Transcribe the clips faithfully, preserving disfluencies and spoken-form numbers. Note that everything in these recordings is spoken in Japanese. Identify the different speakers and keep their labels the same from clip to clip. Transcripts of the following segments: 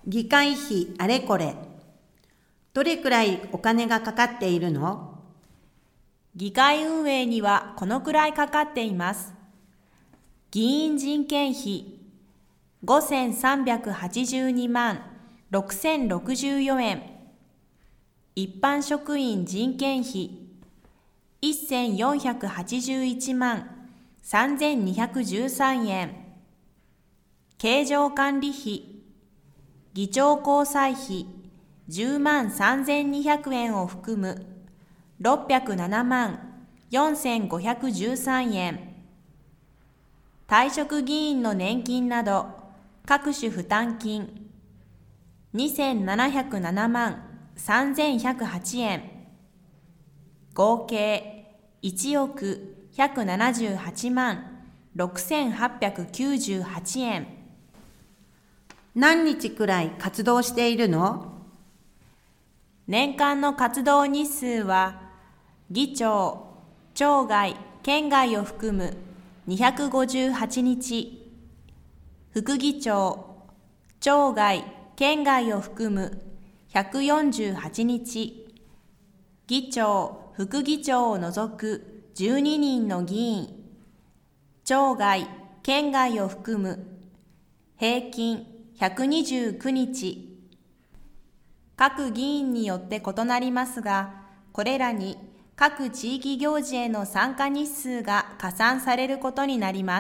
Speaker 1: 議会費あれこれ。どれくらいお金がかかっているの？
Speaker 2: 議会運営にはこのくらいかかっています。議員人件費ごせんさんびゃくはちじゅうにまんろくせんろくじゅうよえん。一般職員人件費せんよんひゃくはちじゅういちまんさんぜんにひゃくじゅうさんえん。経常管理費議長交際費じゅうまんさんぜんにひゃくえんを含むろっぴゃくななまんよんせんごひゃくじゅうさんえん。退職議員の年金など各種負担金にせんななひゃくななまんさんぜんひゃくはちえん。合計いちおくひゃくななじゅうはちまんろくせんはっぴゃくきゅうじゅうはちえん。
Speaker 1: 何日くらい活動しているの？
Speaker 2: 年間の活動日数は議長、町外、県外を含むにひゃくごじゅうはちにち、副議長、町外、県外を含むひゃくよんじゅうはちにち、議長、副議長を除くじゅうににんの議員、町外、県外を含む平均ひゃくにじゅうくにち。各議員によって異なりますが、これらに各地域行事への参加日数が加算されることになります。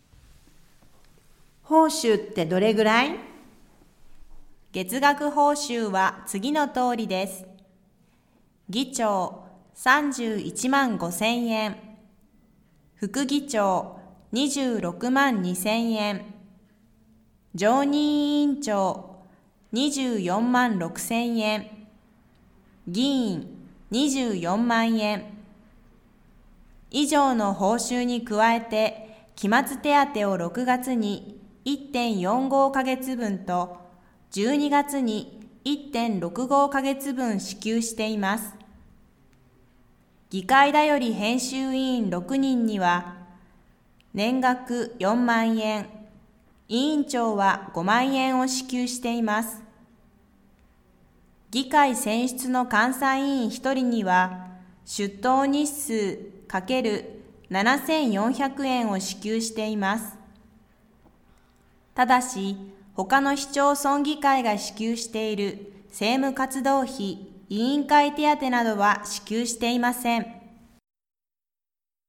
Speaker 1: 報酬ってどれぐらい？
Speaker 2: 月額報酬は次の通りです。議長さんじゅういちまんごせんえん、副議長にじゅうろくまんにせんえん、常任委員長にじゅうよんまんろくせんえん、議員にじゅうよんまんえん。以上の報酬に加えて、期末手当をろくがつに いってんよんご ヶ月分とじゅうにがつに いってんろくご ヶ月分支給しています。議会だより編集委員ろくにんには、年額よんまんえん、委員長はごまんえんを支給しています。議会選出の監査委員ひとりには、出頭日数×ななせんよんひゃくえんを支給しています。ただし、他の市町村議会が支給している政務活動費、委員会手当などは支給していません。